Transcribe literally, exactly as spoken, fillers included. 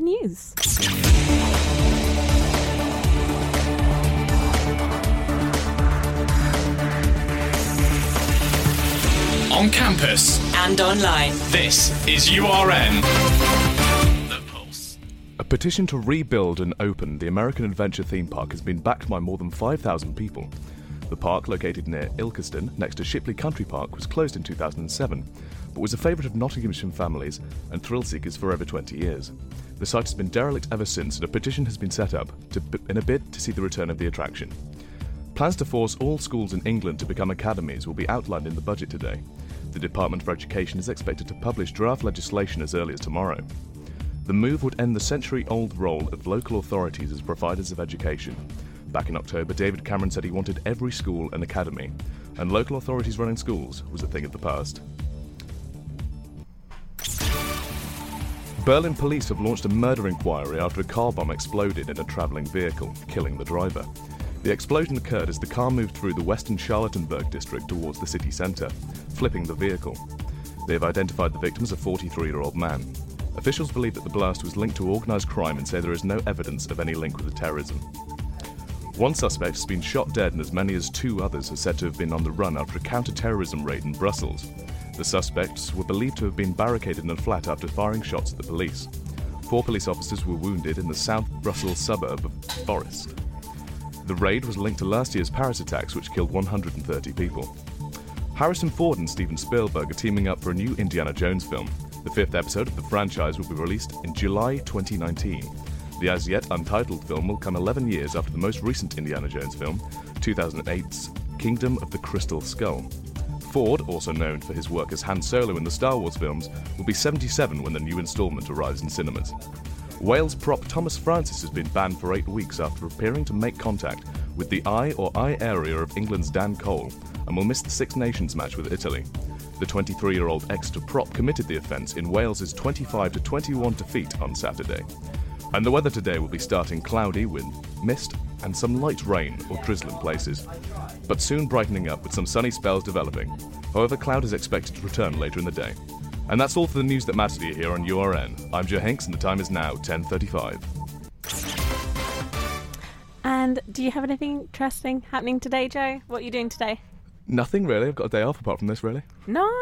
news. On campus and online. This is U R N. The Pulse. A petition to rebuild and open the American Adventure theme park has been backed by more than five thousand people. The park, located near Ilkeston, next to Shipley Country Park, was closed in two thousand seven, but was a favourite of Nottinghamshire families and thrill-seekers for over twenty years. The site has been derelict ever since, and a petition has been set up to, in a bid to see the return of the attraction. Plans to force all schools in England to become academies will be outlined in the budget today. The Department for Education is expected to publish draft legislation as early as tomorrow. The move would end the century-old role of local authorities as providers of education. Back in October, David Cameron said he wanted every school an academy, and local authorities running schools was a thing of the past. Berlin police have launched a murder inquiry after a car bomb exploded in a travelling vehicle, killing the driver. The explosion occurred as the car moved through the western Charlottenburg district towards the city centre, flipping the vehicle. They have identified the victim as a forty-three-year-old man. Officials believe that the blast was linked to organised crime and say there is no evidence of any link with the terrorism. One suspect has been shot dead and as many as two others are said to have been on the run after a counter-terrorism raid in Brussels. The suspects were believed to have been barricaded in a flat after firing shots at the police. Four police officers were wounded in the South Brussels suburb of Forest. The raid was linked to last year's Paris attacks, which killed one hundred thirty people. Harrison Ford and Steven Spielberg are teaming up for a new Indiana Jones film. The fifth episode of the franchise will be released in July twenty nineteen. The as-yet untitled film will come eleven years after the most recent Indiana Jones film, two thousand eight's Kingdom of the Crystal Skull. Ford, also known for his work as Han Solo in the Star Wars films, will be seventy-seven when the new installment arrives in cinemas. Wales prop Thomas Francis has been banned for eight weeks after appearing to make contact with the eye or eye area of England's Dan Cole and will miss the Six Nations match with Italy. The twenty-three-year-old Exeter prop committed the offence in Wales's twenty-five to twenty-one defeat on Saturday. And the weather today will be starting cloudy with mist and some light rain or drizzle in places, but soon brightening up with some sunny spells developing. However, cloud is expected to return later in the day. And that's all for the news that matters to you here on U R N. I'm Joe Hinks and the time is now ten thirty-five. And do you have anything interesting happening today, Joe? What are you doing today? Nothing really. I've got a day off apart from this, really. No.